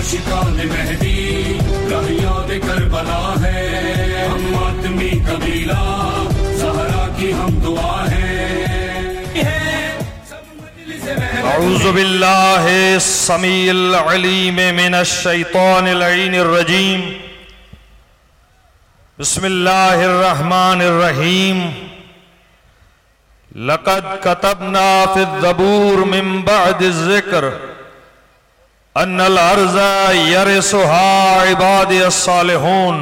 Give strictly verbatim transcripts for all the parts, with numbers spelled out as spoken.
आशिकान मेहदी याद करबला है, हम मातमी कबीला ज़हरा की हम दुआ है। अऊज़ु बिल्लाहि समीइल अलीम मिनश शैतानिर रजीम। बिस्मिल्लाहिर रहमानिर रहीम। लक़द कतबना फ़िज़्ज़बूर मिन बअदिज़ ज़िक्र अन्नल अर्ज़ यरिसुहा इबादियस सालिहून।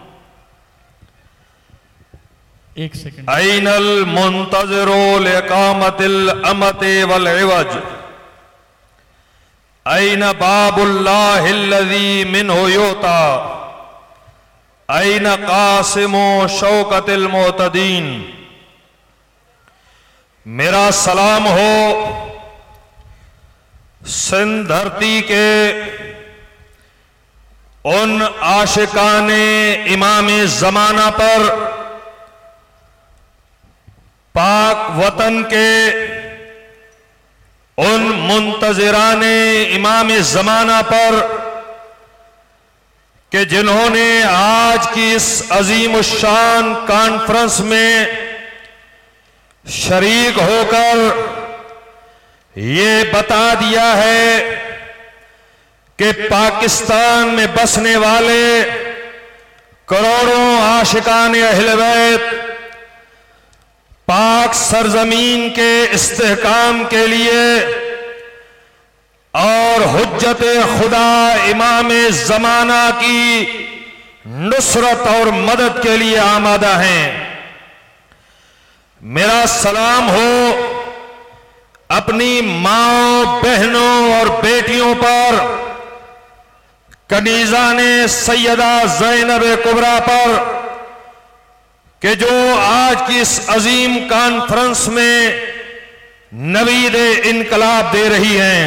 एक सेकंड। ऐनल मुंतज़िरु लिक़ामतिल अमति वल इवज, ऐन बाबुल्लाहिल्लज़ी मिन्हु युता, ऐन क़ासिमु शौकतिल मुअतदीन। मेरा सलाम हो सिंध धरती के उन आशिकाने इमामे ज़माना पर, पाक वतन के उन मुंतज़िराने इमामे ज़माना पर कि जिन्होंने आज की इस अजीम शान कॉन्फ्रेंस में शरीक होकर ये बता दिया है कि पाकिस्तान में बसने वाले करोड़ों आशिकान अहले बैत पाक सरजमीन के इस्तेहकाम के लिए और हुज्जत खुदा इमाम ज़माना की नुसरत और मदद के लिए आमादा हैं। मेरा सलाम हो अपनी माओ, बहनों और बेटियों पर, कनीज़ाने सैयदा ज़ैनब कुबरा पर, कि जो आज की इस अजीम कॉन्फ्रेंस में नवीद इनकलाब दे रही हैं।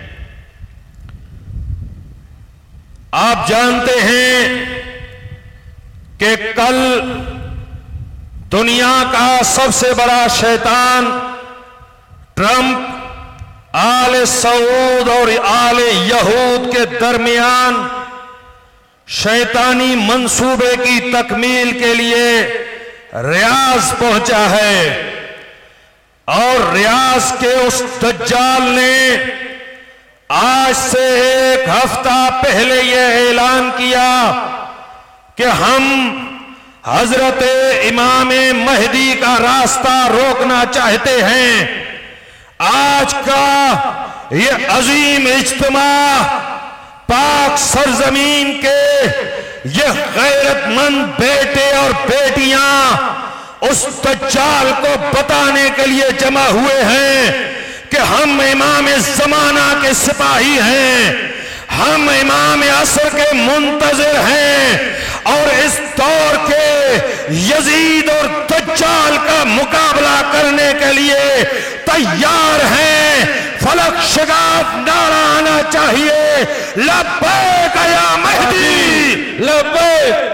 आप जानते हैं कि कल दुनिया का सबसे बड़ा शैतान ट्रंप, आले सऊद और आले यहूद के दरमियान शैतानी मंसूबे की तकमील के लिए रियाज पहुंचा है। और रियाज के उस दज्जाल ने आज से एक हफ्ता पहले यह ऐलान किया कि हम हजरत इमाम महदी का रास्ता रोकना चाहते हैं। आज का ये अजीम इज्तिमा पाक सरजमीन के ये गैरतमंद बेटे और बेटियां उस दज्जाल को बताने के लिए जमा हुए हैं कि हम इमाम ज़माना के सिपाही हैं, हम इमाम असर के मुंतज़िर हैं और इस दौर के यजीद और दज्जाल का मुकाबला करने के लिए तैयार हैं। फलक शगाफ नारा आना चाहिए, लब्बैक या महदी, लब्बैक।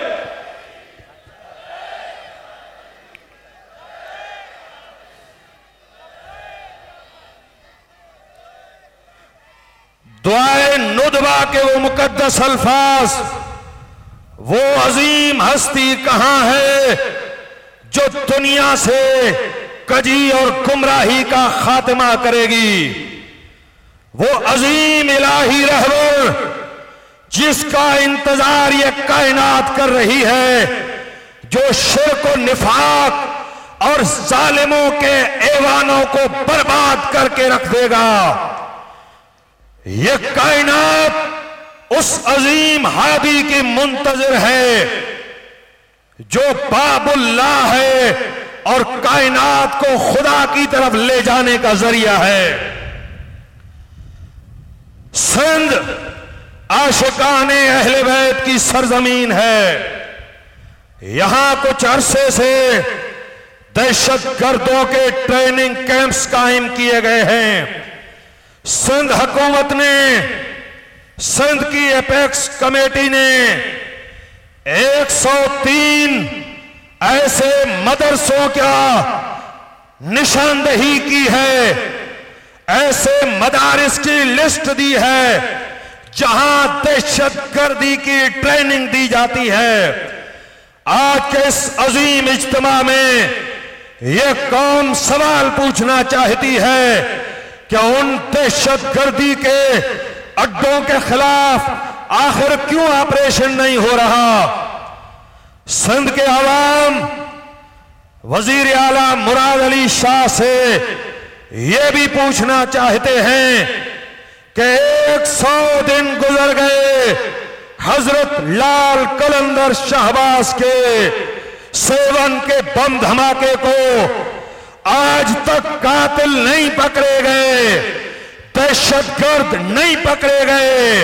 दुआए नुदबा के वो मुकद्दस अल्फाज, वो अजीम हस्ती कहां है जो दुनिया से कजी और गुमराही का खात्मा करेगी। वो अजीम इलाही रहबर जिसका इंतजार ये कायनात कर रही है, जो शिर्क और निफाक और जालिमों के ऐवानों को बर्बाद करके रख देगा। ये कायनात उस अजीम हादी की मुंतज़िर है जो बाबुल्लाह है और कायनात को खुदा की तरफ ले जाने का जरिया है। सिंध आशिकाने अहले बैत की सरजमीन है। यहां कुछ अरसे से दहशत गर्दों के ट्रेनिंग कैंप्स कायम किए गए हैं। सिंध हुकूमत ने, सिंध की एपेक्स कमेटी ने एक सौ तीन ऐसे मदरसों का निशानदेही की है, ऐसे मदारिस की लिस्ट दी है जहां दहशतगर्दी की ट्रेनिंग दी जाती है। आज के इस अजीम इज्तिमा में यह कौम सवाल पूछना चाहती है कि उन दहशतगर्दी के अड्डों के खिलाफ आखिर क्यों ऑपरेशन नहीं हो रहा। सिंध के अवाम वजीर आला मुराद अली शाह से ये भी पूछना चाहते हैं कि एक सौ दिन गुजर गए हजरत लाल कलंदर शहबाज के सेवन के बम धमाके को, आज तक कातिल नहीं पकड़े गए, दहशतगर्द नहीं पकड़े गए।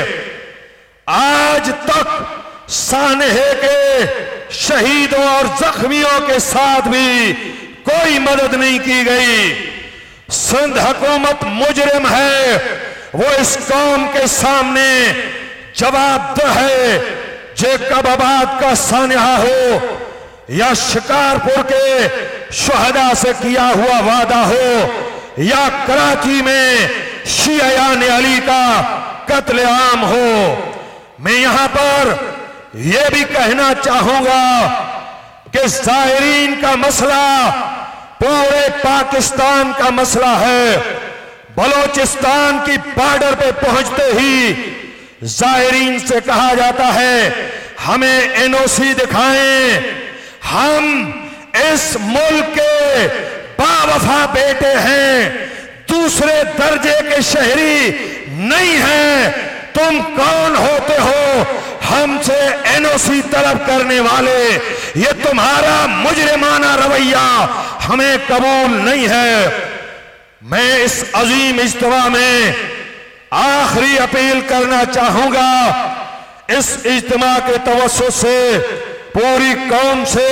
आज तक सानहे के शहीदों और जख्मियों के साथ भी कोई मदद नहीं की गई। सिंध हुकूमत मुजरिम है, वो इस कौम के सामने जवाबदेह है। जेकबाबाद का सानहा हो या शिकारपुर के शुहदा से किया हुआ वादा हो या कराची में शियायान अली का कत्लेआम हो, मैं यहां पर यह भी कहना चाहूंगा कि ज़ायरीन का मसला पूरे पाकिस्तान का मसला है। बलोचिस्तान की बॉर्डर पे पहुंचते ही ज़ायरीन से कहा जाता है हमें एनओसी दिखाएं, हम इस मुल्क के बावफा बेटे हैं, दूसरे दर्जे के शहरी नहीं हैं। तुम कौन होते हो हमसे एनओसी तलब करने वाले? ये तुम्हारा मुजरिमाना रवैया हमें कबूल नहीं है। मैं इस अजीम इज्तिमा में आखिरी अपील करना चाहूंगा, इस इज्तिमा के तवस्सुत से पूरी कौम से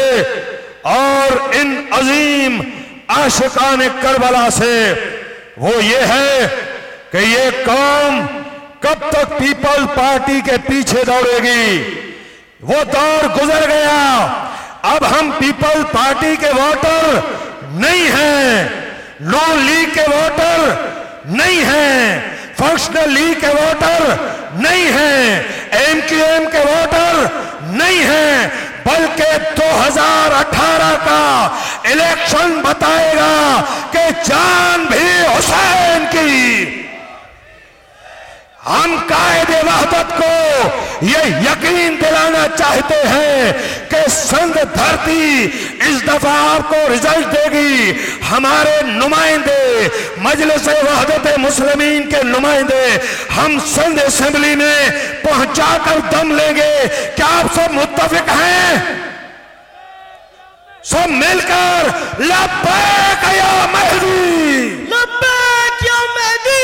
और इन अजीम आशिकान करबला से, वो ये है कि ये कौम कब तक पीपल पार्टी के पीछे दौड़ेगी? वो दौर गुजर गया। अब हम पीपल पार्टी के वोटर नहीं हैं, नून लीग के वोटर नहीं हैं, फंक्शनल लीग के वोटर नहीं हैं, एमक्यूएम के वोटर नहीं हैं, बल्कि दो हज़ार अठारह का इलेक्शन बताएगा कि जान भी हुसैन की। हम कायदे वहदत को ये यकीन दिलाना चाहते हैं कि सिंध धरती इस दफा आपको रिजल्ट देगी। हमारे नुमाइंदे मजलिस वहदत मुस्लिमीन के नुमाइंदे हम सिंध असेंबली में पहुंचाकर दम लेंगे। क्या आप सब मुत्तफिक हैं? सब मिलकर लब्बैक या मेहदी, लब्बैक या मेहदी।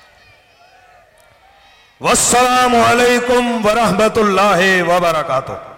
वस्सलामु अलैकुम वरहमतुल्लाहि वबरकातुहू।